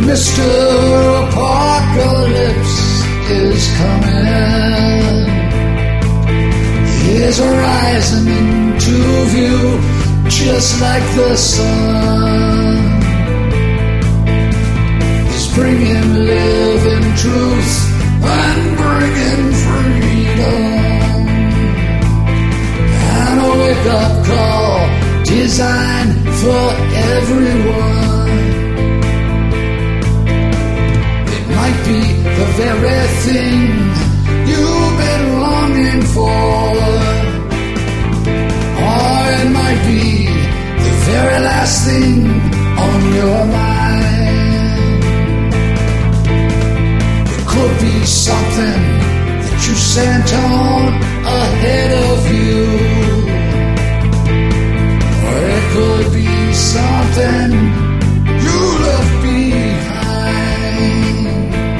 Mr. Apocalypse is coming. He is rising into view, just like the sun. He's bringing living truth and bringing freedom, and a wake-up call designed for everyone. It might be the very thing you've been longing for, or it might be the very last thing on your mind. It could be something that you sent on ahead of you, or it could be something you left behind.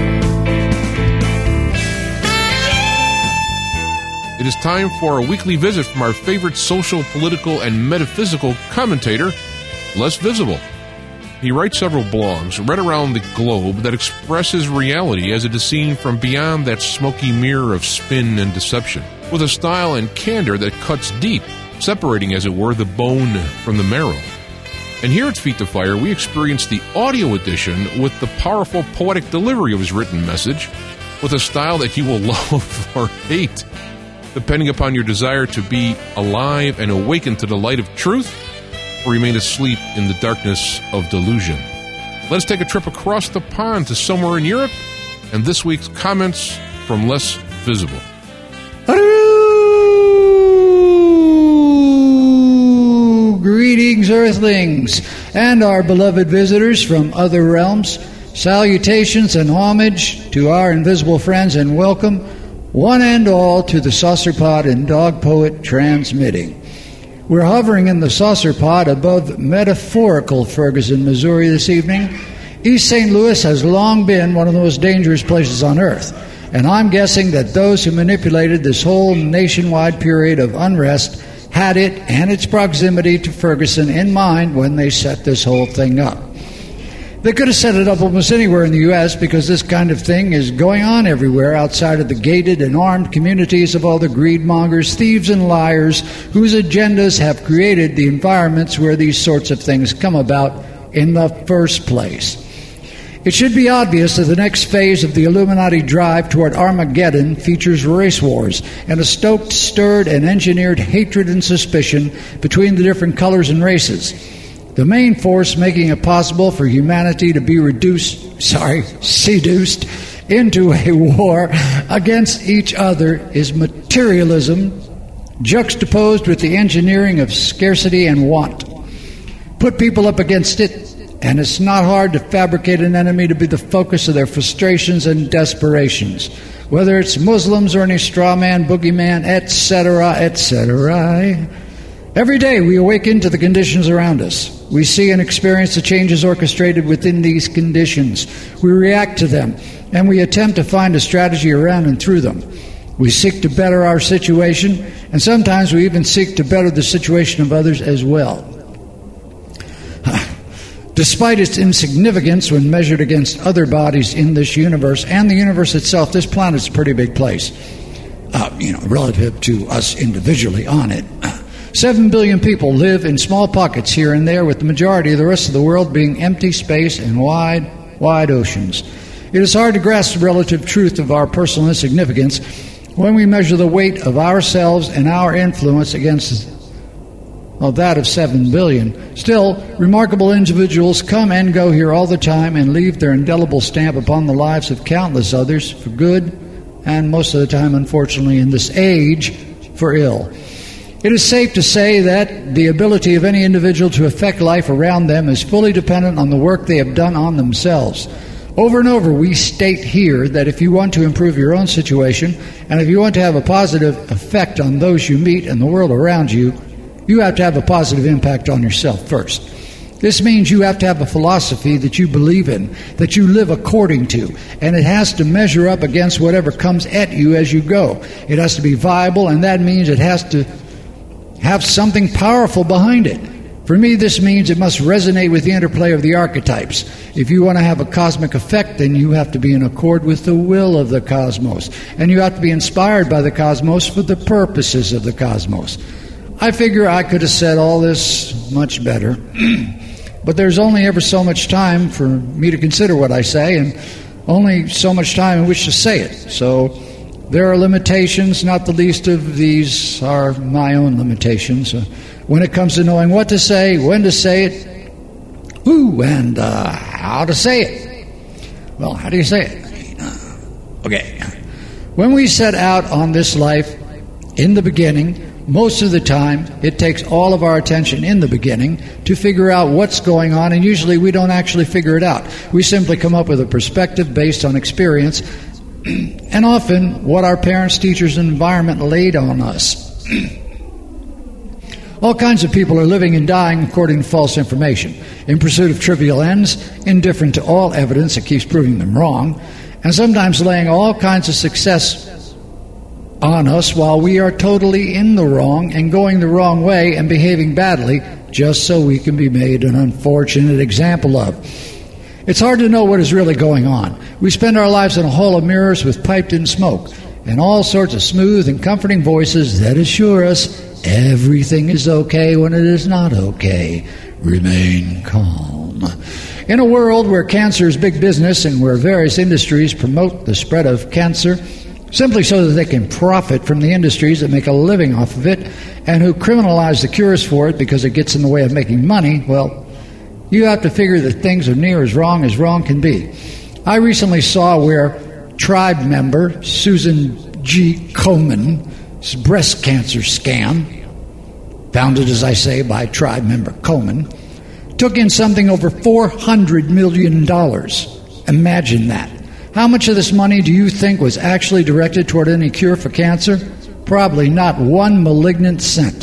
It is time for a weekly visit from our favorite social, political, and metaphysical commentator, Les Visible. He writes several blogs right around the globe that express his reality as it is seen from beyond that smoky mirror of spin and deception, with a style and candor that cuts deep, separating, as it were, the bone from the marrow. And here at Feet to Fire, we experience the audio edition with the powerful poetic delivery of his written message, with a style that you will love or hate, depending upon your desire to be alive and awaken to the light of truth, or remain asleep in the darkness of delusion. Let's take a trip across the pond to somewhere in Europe, and this week's comments from Les Visible. Greetings, Earthlings, and our beloved visitors from other realms. Salutations and homage to our invisible friends, and welcome, one and all, to the Saucer Pod and Dog Poet transmitting. We're hovering in the Saucer Pod above metaphorical Ferguson, Missouri this evening. East St. Louis has long been one of the most dangerous places on earth, and I'm guessing that those who manipulated this whole nationwide period of unrest had it and its proximity to Ferguson in mind when they set this whole thing up. They could have set it up almost anywhere in the U.S. because this kind of thing is going on everywhere outside of the gated and armed communities of all the greedmongers, thieves, and liars whose agendas have created the environments where these sorts of things come about in the first place. It should be obvious that the next phase of the Illuminati drive toward Armageddon features race wars and a stoked, stirred, and engineered hatred and suspicion between the different colors and races. The main force making it possible for humanity to be seduced into a war against each other is materialism, juxtaposed with the engineering of scarcity and want. Put people up against it, and it's not hard to fabricate an enemy to be the focus of their frustrations and desperations, whether it's Muslims or any straw man, boogeyman, etc., etc. Every day we awaken to the conditions around us. We see and experience the changes orchestrated within these conditions. We react to them, and we attempt to find a strategy around and through them. We seek to better our situation, and sometimes we even seek to better the situation of others as well. Despite its insignificance when measured against other bodies in this universe and the universe itself, this planet's a pretty big place, relative to us individually on it. 7 billion people live in small pockets here and there, with the majority of the rest of the world being empty space and wide, wide oceans. It is hard to grasp the relative truth of our personal insignificance when we measure the weight of ourselves and our influence against that of 7 billion. Still, remarkable individuals come and go here all the time and leave their indelible stamp upon the lives of countless others for good, and most of the time, unfortunately, in this age, for ill. It is safe to say that the ability of any individual to affect life around them is fully dependent on the work they have done on themselves. Over and over, we state here that if you want to improve your own situation, and if you want to have a positive effect on those you meet and the world around you, you have to have a positive impact on yourself first. This means you have to have a philosophy that you believe in, that you live according to, and it has to measure up against whatever comes at you as you go. It has to be viable, and that means it has to have something powerful behind it. For me, this means it must resonate with the interplay of the archetypes. If you want to have a cosmic effect, then you have to be in accord with the will of the cosmos. And you have to be inspired by the cosmos for the purposes of the cosmos. I figure I could have said all this much better. But there's only ever so much time for me to consider what I say, and only so much time in which to say it. So there are limitations, not the least of these are my own limitations. When it comes to knowing what to say, when to say it, and how to say it. Well, how do you say it? Okay. When we set out on this life in the beginning, most of the time, it takes all of our attention in the beginning to figure out what's going on, and usually we don't actually figure it out. We simply come up with a perspective based on experience, and often what our parents, teachers, and environment laid on us. All kinds of people are living and dying according to false information, in pursuit of trivial ends, indifferent to all evidence that keeps proving them wrong, and sometimes laying all kinds of success on us while we are totally in the wrong and going the wrong way and behaving badly just so we can be made an unfortunate example of. It's hard to know what is really going on. We spend our lives in a hall of mirrors with piped-in smoke and all sorts of smooth and comforting voices that assure us everything is okay when it is not okay. Remain calm. In a world where cancer is big business and where various industries promote the spread of cancer simply so that they can profit from the industries that make a living off of it and who criminalize the cures for it because it gets in the way of making money, well, you have to figure that things are near as wrong can be. I recently saw where tribe member Susan G. Komen,'s breast cancer scam, founded, as I say, by tribe member Komen, took in something over $400 million. Imagine that. How much of this money do you think was actually directed toward any cure for cancer? Probably not one malignant cent.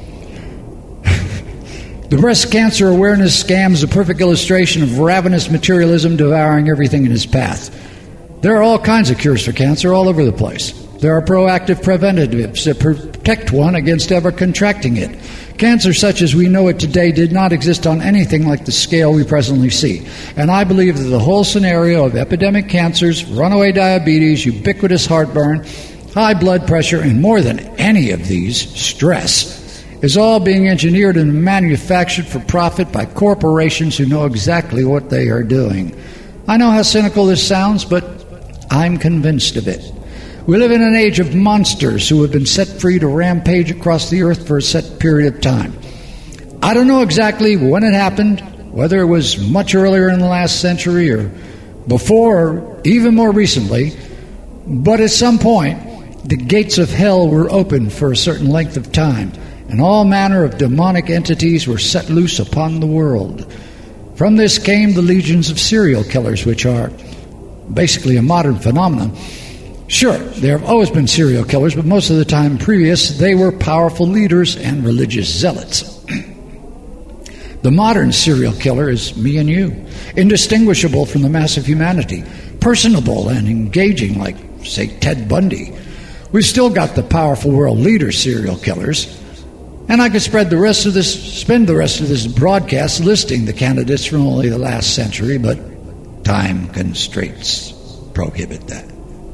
The breast cancer awareness scam is a perfect illustration of ravenous materialism devouring everything in its path. There are all kinds of cures for cancer all over the place. There are proactive preventatives that protect one against ever contracting it. Cancer such as we know it today did not exist on anything like the scale we presently see. And I believe that the whole scenario of epidemic cancers, runaway diabetes, ubiquitous heartburn, high blood pressure, and more than any of these, stress, is all being engineered and manufactured for profit by corporations who know exactly what they are doing. I know how cynical this sounds, but I'm convinced of it. We live in an age of monsters who have been set free to rampage across the earth for a set period of time. I don't know exactly when it happened, whether it was much earlier in the last century or before or even more recently, but at some point, the gates of hell were opened for a certain length of time, and all manner of demonic entities were set loose upon the world. From this came the legions of serial killers, which are basically a modern phenomenon. Sure, there have always been serial killers, but most of the time previous, they were powerful leaders and religious zealots. The modern serial killer is me and you, indistinguishable from the mass of humanity, personable and engaging like, say, Ted Bundy. We've still got the powerful world leader serial killers, and I could spend the rest of this broadcast listing the candidates from only the last century, but time constraints prohibit that.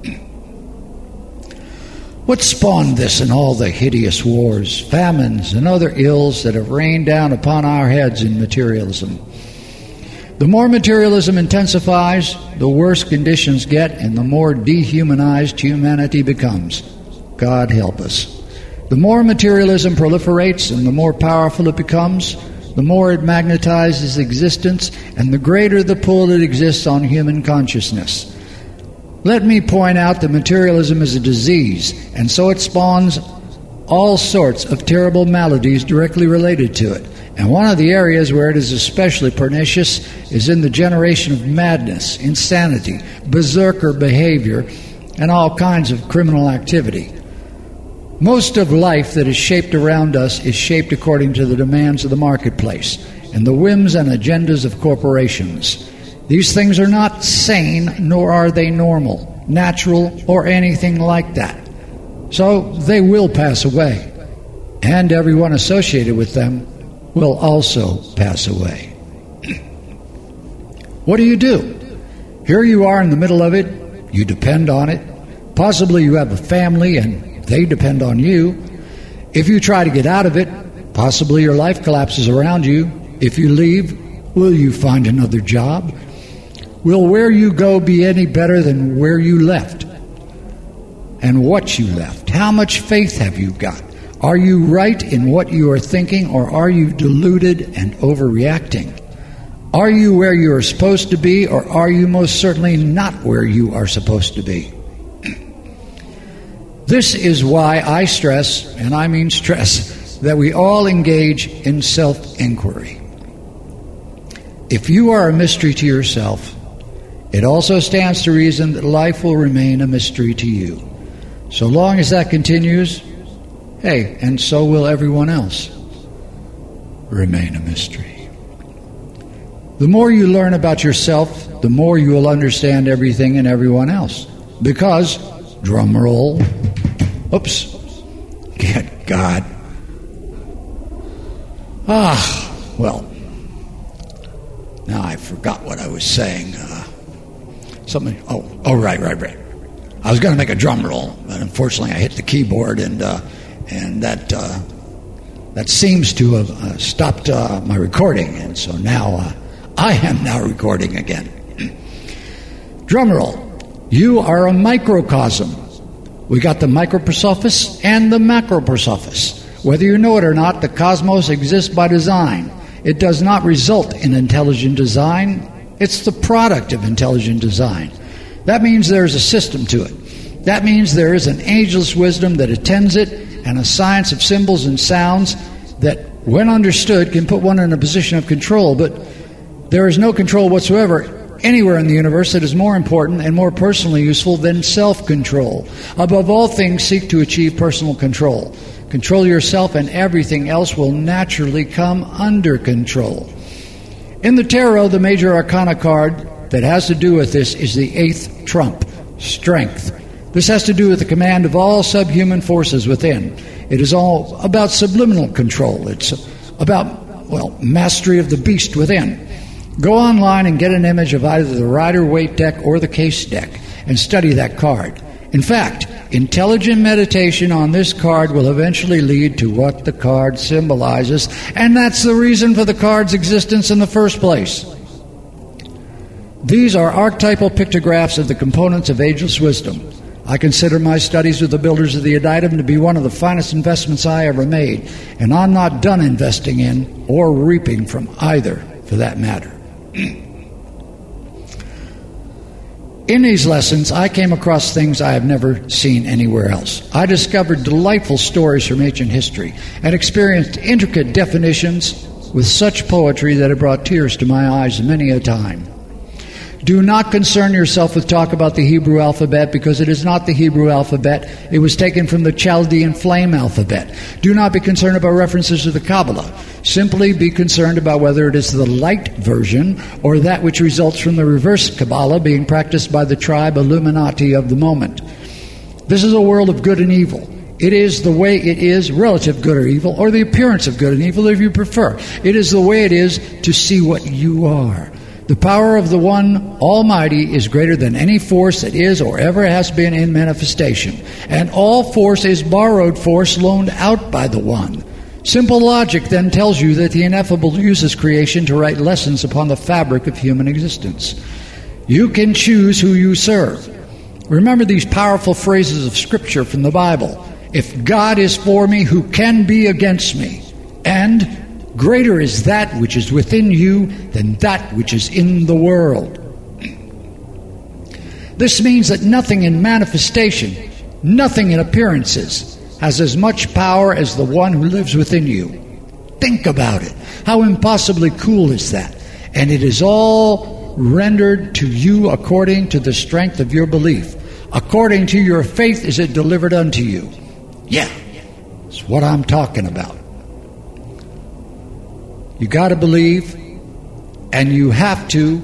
What spawned this and all the hideous wars, famines, and other ills that have rained down upon our heads in materialism? The more materialism intensifies, the worse conditions get, and the more dehumanized humanity becomes. God help us. The more materialism proliferates and the more powerful it becomes, the more it magnetizes existence and the greater the pull that exists on human consciousness. Let me point out that materialism is a disease, and so it spawns all sorts of terrible maladies directly related to it. And one of the areas where it is especially pernicious is in the generation of madness, insanity, berserker behavior, and all kinds of criminal activity. Most of life that is shaped around us is shaped according to the demands of the marketplace and the whims and agendas of corporations. These things are not sane, nor are they normal, natural, or anything like that. So they will pass away, and everyone associated with them will also pass away. What do? Here you are in the middle of it. You depend on it. Possibly you have a family and they depend on you. If you try to get out of it, possibly your life collapses around you. If you leave, will you find another job? Will where you go be any better than where you left? And what you left? How much faith have you got? Are you right in what you are thinking, or are you deluded and overreacting? Are you where you are supposed to be, or are you most certainly not where you are supposed to be? This is why I stress, and I mean stress, that we all engage in self-inquiry. If you are a mystery to yourself, it also stands to reason that life will remain a mystery to you. So long as that continues, hey, and so will everyone else remain a mystery. The more you learn about yourself, the more you will understand everything and everyone else. Because, drum roll, oops, good God. Well, now I forgot what I was saying. Right. I was going to make a drum roll, but unfortunately I hit the keyboard, and that seems to have stopped my recording, and so now I am now recording again. Drum roll. You are a microcosm. We got the microprosophis and the macroprosophis. Whether you know it or not, the cosmos exists by design. It does not result in intelligent design. It's the product of intelligent design. That means there is a system to it. That means there is an angel's wisdom that attends it, and a science of symbols and sounds that, when understood, can put one in a position of control. But there is no control whatsoever anywhere in the universe that is more important and more personally useful than self-control. Above all things, seek to achieve personal control. Control yourself, and everything else will naturally come under control. In the tarot, the major arcana card that has to do with this is the 8th trump, strength. This has to do with the command of all subhuman forces within. It is all about subliminal control. It's about, mastery of the beast within. Go online and get an image of either the Rider-Waite deck or the case deck and study that card. In fact, intelligent meditation on this card will eventually lead to what the card symbolizes, and that's the reason for the card's existence in the first place. These are archetypal pictographs of the components of ageless wisdom. I consider my studies with the builders of the Aditum to be one of the finest investments I ever made, and I'm not done investing in or reaping from either, for that matter. In these lessons, I came across things I have never seen anywhere else. I discovered delightful stories from ancient history and experienced intricate definitions with such poetry that it brought tears to my eyes many a time. Do not concern yourself with talk about the Hebrew alphabet, because it is not the Hebrew alphabet. It was taken from the Chaldean flame alphabet. Do not be concerned about references to the Kabbalah. Simply be concerned about whether it is the light version or that which results from the reverse Kabbalah being practiced by the tribe Illuminati of the moment. This is a world of good and evil. It is the way it is, relative good or evil, or the appearance of good and evil if you prefer. It is the way it is to see what you are. The power of the One Almighty is greater than any force that is or ever has been in manifestation. And all force is borrowed force loaned out by the One. Simple logic then tells you that the ineffable uses creation to write lessons upon the fabric of human existence. You can choose who you serve. Remember these powerful phrases of Scripture from the Bible. If God is for me, who can be against me? And greater is that which is within you than that which is in the world. This means that nothing in manifestation, nothing in appearances, has as much power as the one who lives within you. Think about it. How impossibly cool is that? And it is all rendered to you according to the strength of your belief. According to your faith is it delivered unto you. Yeah, that's what I'm talking about. You got to believe, and you have to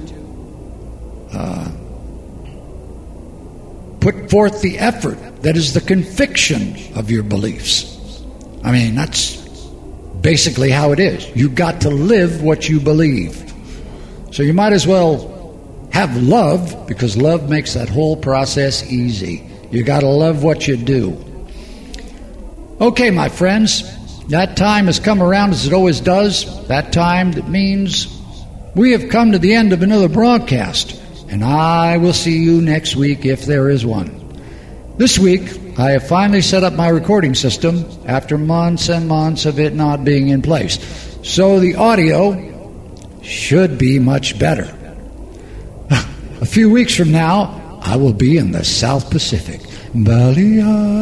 put forth the effort that is the conviction of your beliefs. I mean, that's basically how it is. You got to live what you believe. So you might as well have love, because love makes that whole process easy. You got to love what you do. Okay, my friends, that time has come around as it always does. That time that means we have come to the end of another broadcast, and I will see you next week if there is one. This week, I have finally set up my recording system after months and months of it not being in place. So the audio should be much better. A few weeks from now, I will be in the South Pacific. Bali.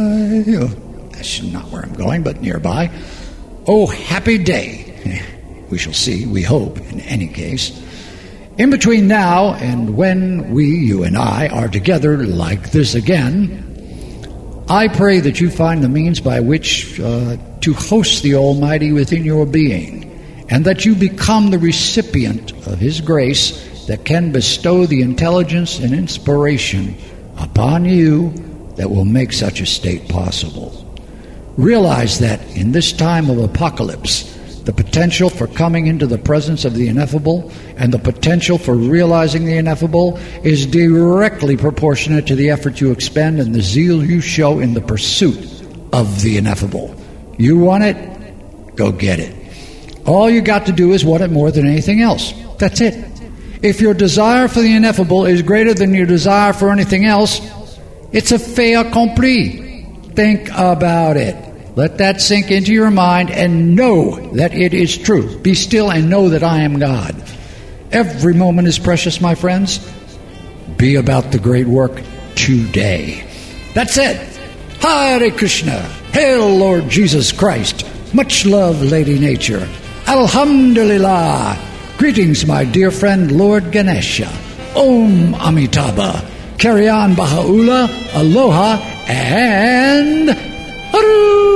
That's not where I'm going, but nearby. Oh, happy day. We shall see, we hope, in any case. In between now and when we, you and I, are together like this again, I pray that you find the means by which to host the Almighty within your being, and that you become the recipient of His grace that can bestow the intelligence and inspiration upon you that will make such a state possible. Realize that in this time of apocalypse, the potential for coming into the presence of the ineffable and the potential for realizing the ineffable is directly proportionate to the effort you expend and the zeal you show in the pursuit of the ineffable. You want it? Go get it. All you got to do is want it more than anything else. That's it. If your desire for the ineffable is greater than your desire for anything else, it's a fait accompli. Think about it. Let that sink into your mind and know that it is true. Be still and know that I am God. Every moment is precious, my friends. Be about the great work today. That's it. Hare Krishna. Hail Lord Jesus Christ. Much love, Lady Nature. Alhamdulillah. Greetings, my dear friend Lord Ganesha. Om Amitabha. Carry on, Baha'u'llah, Aloha, and Haru!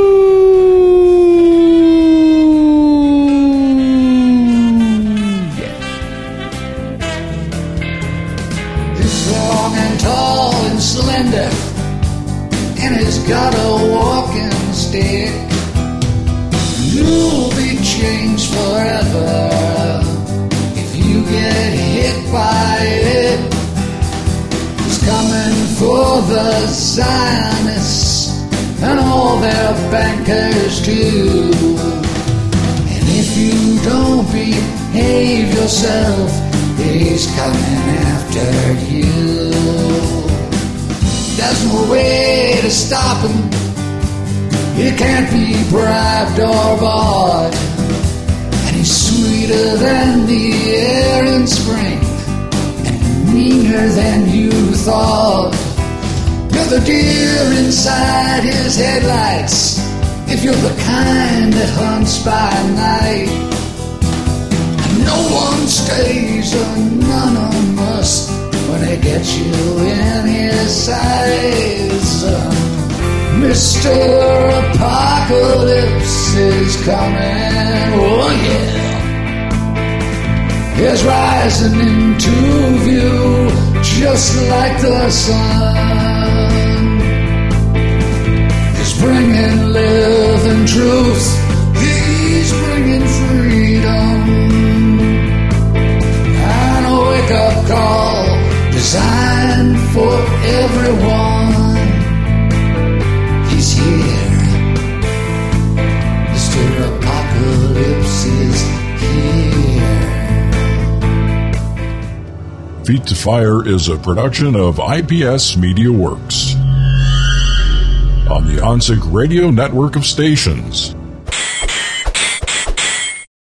Yes. He's long and tall and slender, and he's got a walking stick. You'll be changed forever if you get hit by it. He's coming for the Zionists and all their bankers too. And if you don't behave yourself, he's coming after you. There's no way to stop him. He can't be bribed or bought. And he's sweeter than the air in spring, and meaner than you thought. You're the deer inside his headlights, if you're the kind that hunts by night. And no one stays anonymous when he gets you in his sights. Mr. Apocalypse is coming, oh yeah. He's rising into view just like the sun. He's bringing living truth, he's bringing freedom, and a wake-up call designed for everyone. He's here. Mr. Apocalypse is here. Feet to Fire is a production of IPS Media Works on the OnSync Radio network of stations.